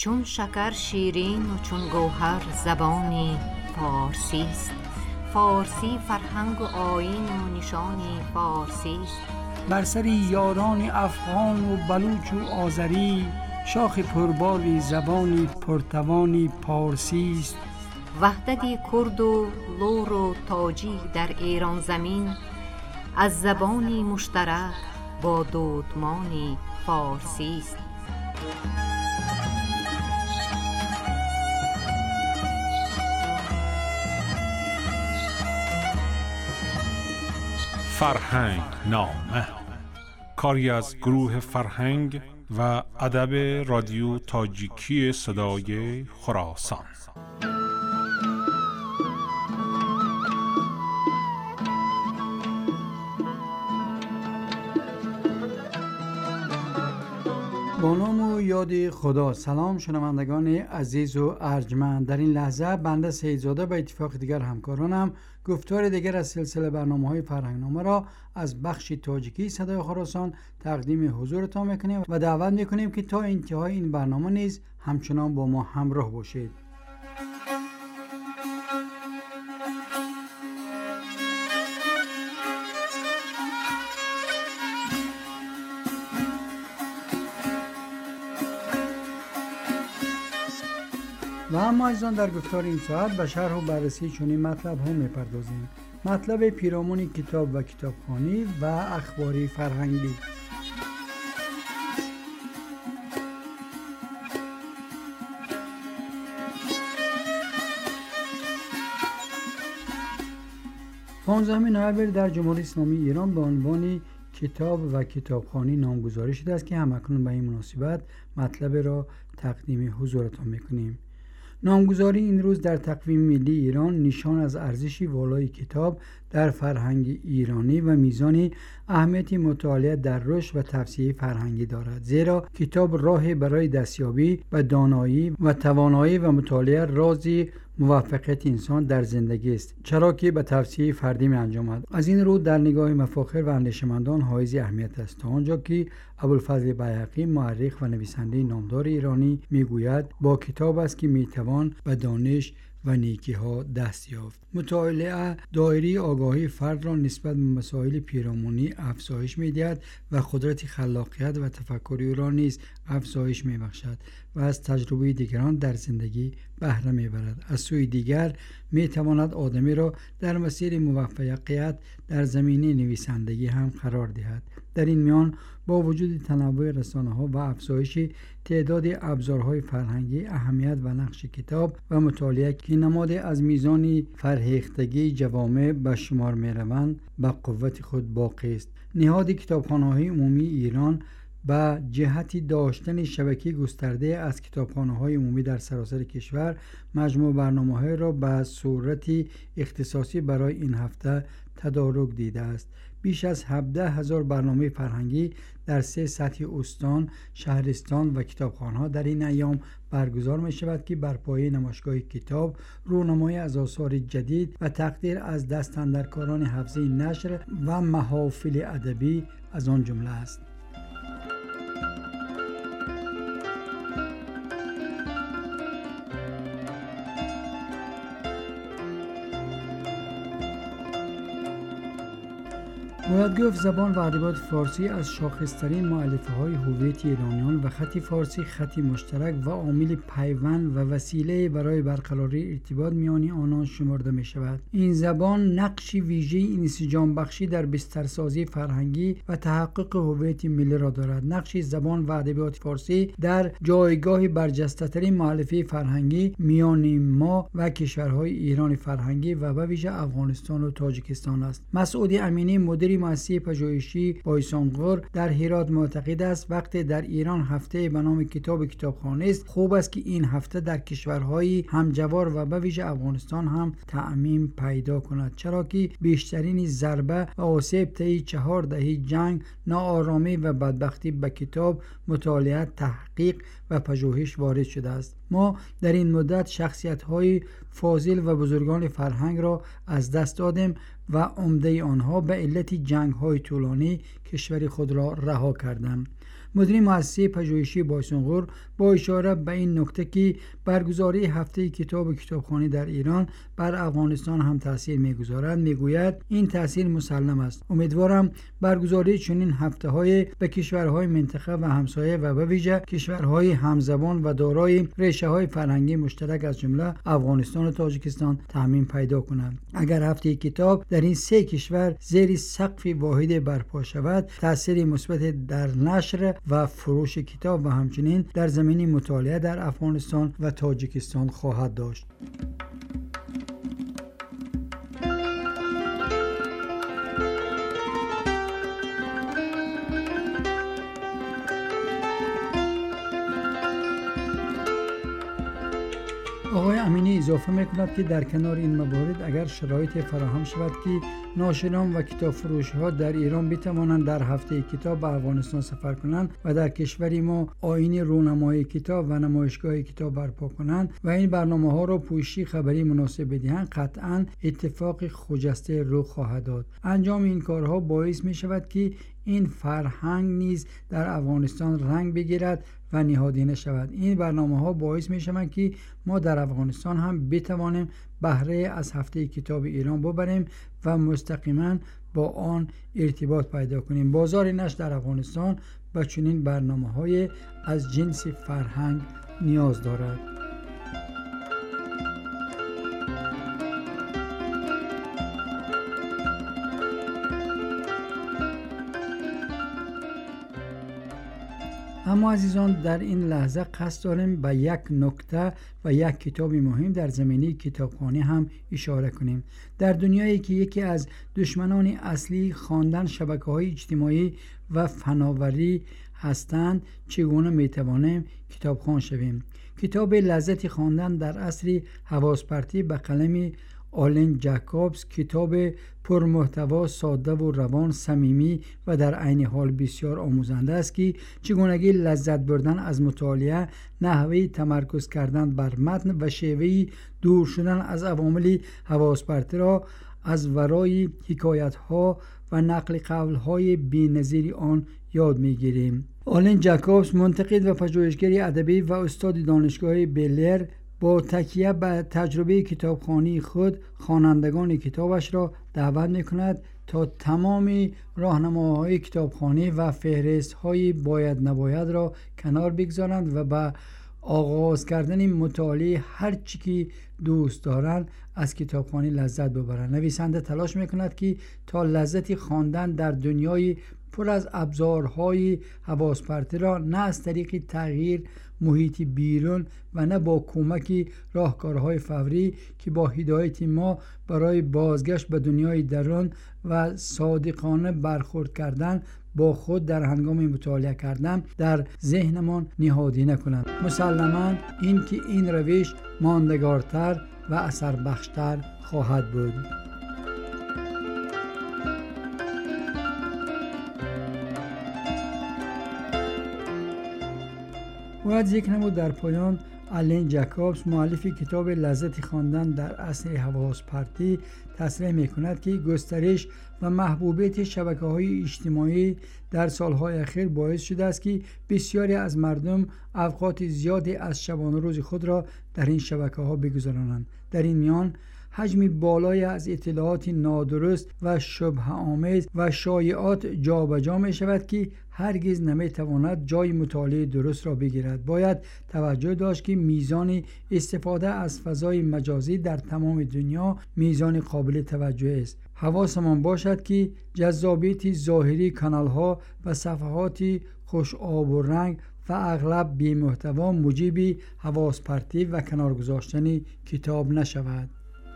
چون شکر شیرین و چون گوهر زبانی فارسی است. فارسی فرهنگ و آیین و نشانی فارسی است. بر سر یاران افغان و بلوچ و آذری، شاخ پرباری زبانی پرتوانی پارسی است. وحدت کرد و لور و تاجی در ایران زمین، از زبانی مشترک با دودمانی فارسی است. فرهنگ نامه، کاری از گروه فرهنگ و ادب رادیو تاجیکی صدای خراسان. با نام و یاد خدا. سلام شنوندگان عزیز و ارجمند. در این لحظه بنده سیدزاده به اتفاق دیگر همکارانم گفتار دیگر از سلسله برنامه‌های فرهنگنامه را از بخش تاجیکی صدای خراسان تقدیم حضورتان میکنیم و دعوت میکنیم که تا انتهای این برنامه نیز همچنان با ما همراه باشید. و اما ایزان در گفتار این ساعت به شرح و بررسی چنین مطلب ها میپردازیم. مطلب پیرامون کتاب و کتابخوانی و اخباری فرهنگی. پانزدهم نوامبر در جمهوری اسلامی ایران به عنوان کتاب و کتابخوانی نامگذاری شده است که همکنون به این مناسبت مطلب را تقدیم حضورتان میکنیم. نامگذاری این روز در تقویم ملی ایران نشان از ارزش والای کتاب در فرهنگ ایرانی و میزان اهمیت مطالعه در رشد و توسعه فرهنگی دارد، زیرا کتاب راه برای دستیابی به دانایی و توانایی و مطالعه رازی موفقیت انسان در زندگی است، چرا که به توسعه فردی می انجامد. از این رو در نگاه مفاخر و اندیشمندان حائز اهمیت است، تا آنجا که ابوالفضل بیهقی مورخ و نویسنده نامدار ایرانی میگوید با کتاب است که میتوان به دانش و نیکی ها دست یافت. مطالعه دایره آگاهی فرد را نسبت به مسائل پیرامونی افزایش می‌دهد و قدرت خلاقیت و تفکر او را نیز افزایش می‌بخشد و از تجربه دیگران در زندگی بهره می‌برد. از سوی دیگر می‌تواند آدمی را در مسیر موفقیت در زمینه نویسندگی هم قرار دهد. در این میان با وجود تنوع رسانه‌ها و افزایش تعداد ابزارهای فرهنگی، اهمیت و نقش کتاب و مطالعه که نماد از میزان فرهیختگی جوامع به شمار می‌روند به قوت خود باقی است. نهاد کتابخانه‌های عمومی ایران به جهت داشتن شبکه گسترده از کتابخانه‌های عمومی در سراسر کشور مجموع برنامه‌های را به صورت اختصاصی برای این هفته تدارک دیده است. بیش از 17,000 برنامه فرهنگی در 3 سطح استان، شهرستان و کتابخانه‌ها در این ایام برگزار می شود که بر پایه نمایشگاه کتاب، رونمایی از آثار جدید و تقدیر از دستاندرکاران حفظه نشر و محافل ادبی از آن جمله است. باید گفت زبان و ادبیات فارسی از شاخص‌ترین مؤلفه‌های هویت ایرانیان و خط فارسی خطی مشترک و عامل پیوند و وسیله برای برقراری ارتباط میان آنان شمرده می شود. این زبان نقش ویژه انسجام بخشی در بسترسازی فرهنگی و تحقق هویت ملی را دارد. نقش زبان و ادبیات فارسی در جایگاه برجسته‌ترین مؤلفه فرهنگی میان ما و کشورهای ایران فرهنگی و به ویژه افغانستان و تاجیکستان است. مسعود امینی مدیر مؤسسه پژوهشی بایسانگور در هرات معتقد است وقتی در ایران هفته به نام کتابخانه است، خوب است که این هفته در کشورهای همجوار و به ویژه افغانستان هم تعمیم پیدا کند، چرا که بیشترین ضربه و آسیب طی 4 دهه جنگ، ناآرامی و بدبختی به کتاب، مطالعه، تحقیق و پژوهش وارد شده است. ما در این مدت شخصیت‌های فاضل و بزرگان فرهنگ را از دست دادیم و عمده آنها به علت جنگ‌های طولانی کشور خود را رها کردند. مدیر مؤسسه پژوهشی بایسونقور با اشاره به این نکته که برگزاری هفته کتاب و کتابخوانی در ایران بر افغانستان هم تاثیر میگذارد، میگوید این تاثیر مسلم است. امیدوارم برگزاری چنین هفته‌های به کشورهای منطقه و همسایه و به ویژه کشورهای همزبان و دارای ریشه‌های فرهنگی مشترک از جمله افغانستان و تاجیکستان تضمین پیدا کند. اگر هفته کتاب در این سه کشور زیر سقف واحد برپا شود، تأثیر مثبت در نشر و فروش کتاب و همچنین در زمینه مطالعه در افغانستان و تاجیکستان خواهد داشت. آقای امینی اضافه میکند که در کنار این موارد اگر شرایط فراهم شود که ناشران و کتاب فروشی ها در ایران بتوانند در هفته کتاب به افغانستان سفر کنند و در کشوری ما آیین رونمایی کتاب و نمایشگاه کتاب برپا کنند و این برنامه ها را پوشش خبری مناسب بدهند، قطعا اتفاق خجسته رخ خواهد داد. انجام این کارها باعث می شود که این فرهنگ نیز در افغانستان رنگ بگیرد و نهادینه شود. این برنامه ها باعث می شوند که ما در افغانستان هم بتوانیم بهره از هفته کتاب ایران ببریم و مستقیما با آن ارتباط پیدا کنیم. بازار نشر در افغانستان به چنین برنامه های از جنس فرهنگ نیاز دارد. اما عزیزان، در این لحظه قصد داریم به یک نکته و یک کتاب مهم در زمینه کتابخوانی هم اشاره کنیم. در دنیایی که یکی از دشمنان اصلی خواندن شبکه‌های اجتماعی و فناوری هستند، چگونه میتوانیم کتابخوان شویم؟ کتاب لذت خواندن در عصر حواس‌پرتی به قلم آلن جکوبز، کتاب پرمحتوا، ساده و روان، صمیمی و در عین حال بسیار آموزنده است که چگونگی لذت بردن از مطالعه، نحوه تمرکز کردن بر متن و شیوه دور شدن از عوامل حواس‌پرتی را از ورای حکایت‌ها و نقل قول‌های بی‌نظیر آن یاد می‌گیریم. آلن جکوبز، منتقد و پژوهشگر ادبی و استاد دانشگاه بلر، با تکیه به تجربه کتابخوانی خود خوانندگان کتابش را دعوت می‌کند تا تمام راهنماهای کتابخوانی و فهرست‌های باید نباید را کنار بگذارند و به آغاز کردن مطالعه هر چی که دوست دارند از کتابخوانی لذت ببرند. نویسنده تلاش می‌کند که تا لذت خواندن در دنیای پر از ابزارهای حواس‌پرتی را نه از طریق تغییر محیط بیرون و نه با کمک راهکارهای فوری که با هدایت ما برای بازگشت به دنیای درون و صادقانه برخورد کردن با خود در هنگام مطالعه کردن در ذهنمان نهادینه کنند. مسلماً این که این روش ماندگارتر و اثر بخشتر خواهد بود. باید ذکر نمود در پایان آلن جکوبز، مؤلف کتاب لذت خواندن در عصر حواس‌پرتی، تصریح می‌کند که گسترش و محبوبیت شبکه‌های اجتماعی در سالهای اخیر باعث شده است که بسیاری از مردم اوقات زیادی از شبانه روز خود را در این شبکه‌ها بگذرانند. در این میان حجم بالایی از اطلاعات نادرست و شبهه آمیز و شایعات جابجا می شود که هرگز نمی تواند جای مطالعه درست را بگیرد. باید توجه داشت که میزان استفاده از فضای مجازی در تمام دنیا میزان قابل توجه است. حواسمان باشد که جذابیت ظاهری کانال‌ها و صفحات خوش آب و رنگ و اغلب بی محتوا موجب حواس‌پرتی و کنار گذاشتن کتاب نشود.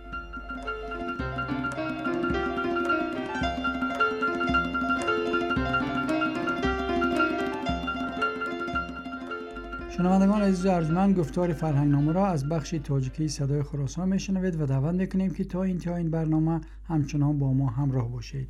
شنوندگان عزیز و ارجمند، گفتار فرهنگنامه را از بخش تاجیکی صدای خراسان میشنوید و دعوت میکنیم که تا انتهای این برنامه همچنان با ما همراه باشید.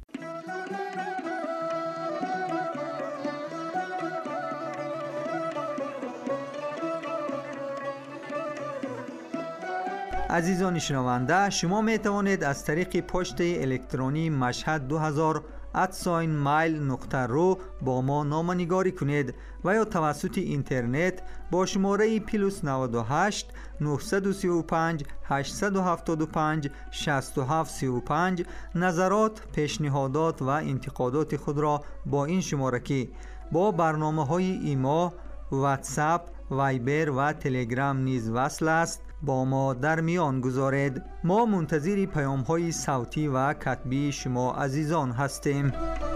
عزیزان شنونده، شما می توانید از طریق پست الکترونی مشهد @mail.ru با ما نامه‌نگاری کنید و یا توسط اینترنت با شماره +98 935 875 6735 نظرات، پیشنهادات و انتقادات خود را با این شماره که با برنامه‌های ایما، واتساپ، وایبر و تلگرام نیز وصل است با ما در میان گذارید. ما منتظر پیام‌های صوتی و کتبی شما عزیزان هستیم.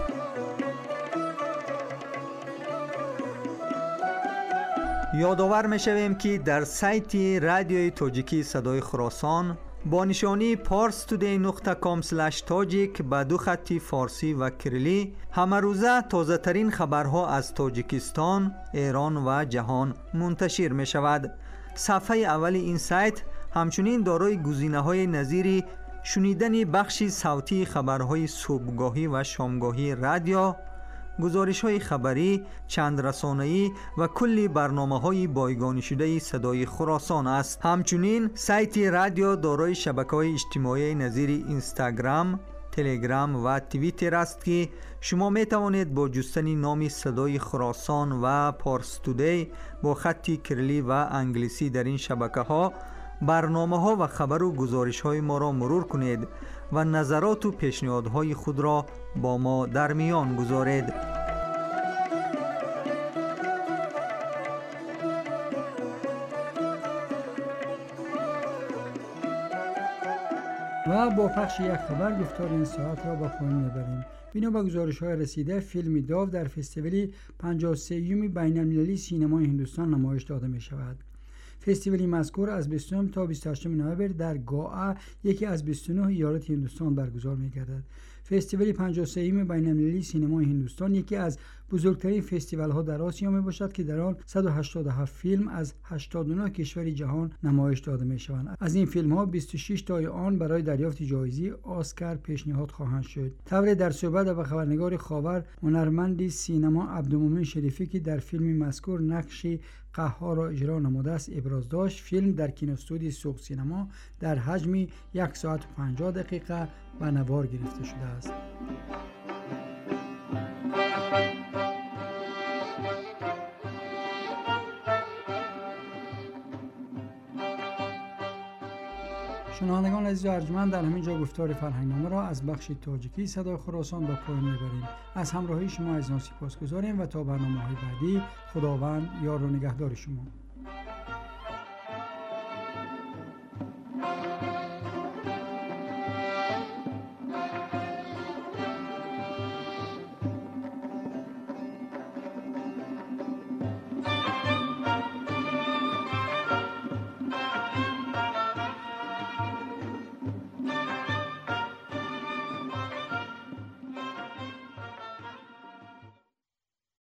یادآور می‌شویم که در سایت رادیوی تاجیکی صدای خراسان با نشانی parstoday.com/tajik با 2 خط فارسی و کریلی همه روزه تازه ترین خبرها از تاجیکستان، ایران و جهان منتشر می شود. صفحه اول این سایت همچنین دارای گزینه‌های نظیر شنیدن بخش صوتی خبرهای صبحگاهی و شامگاهی رادیو، گزارش‌های خبری، چند رسانه‌ای و کلی برنامه‌های بایگانی شده صدای خراسان است. همچنین سایت رادیو دارای شبکه‌های اجتماعی نظیر اینستاگرام، تلگرام و توییتر است که شما می توانید با جستن نام صدای خراسان و پارستودی با خط کریلی و انگلیسی در این شبکه‌ها برنامه‌ها و خبر و گزارش‌های ما را مرور کنید و نظرات و پیشنهادهای خود را با ما در میان گذارید. و با پخش یک خبر گفتار این ساعت را با پایان میبریم. بنا به گزارش‌های رسیده، فیلم داو در فستیوال 53ام بین‌المللی سینمای هندوستان نمایش داده می شود. فستیوال مذکور از 20 تا 28 نوامبر در گوا، یکی از 29 ایالات هندوستان برگزار می‌گردد. فستیوال 53ام بین‌المللی سینمای هندوستان یکی از بزرگترین فستیوال‌ها در آسیا میباشد که در آن 187 فیلم از 89 کشور جهان نمایش داده می‌شوند. از این فیلم‌ها 26 تای آن برای دریافت جایزه اسکار پیشنهاد خواهند شد. طبعا در صحبت با خبرنگار خاور، هنرمند سینما عبدالمومن شریفی که در فیلم مذکور نقش قهار را اجرا نموده است ابراز داشت. فیلم در کینوستودیو سوق سینما در حجم 1 ساعت و 50 دقیقه به نوار گرفته شده است. شنوندگان عزیز و ارجمند، در همین جا گفتار فرهنگنامه را از بخش تاجیکی صدای خراسان به پایان میبریم. از همراهی شما عزیزان سپاسگزاریم و تا برنامه‌های بعدی خداوند یار و نگهدار شما.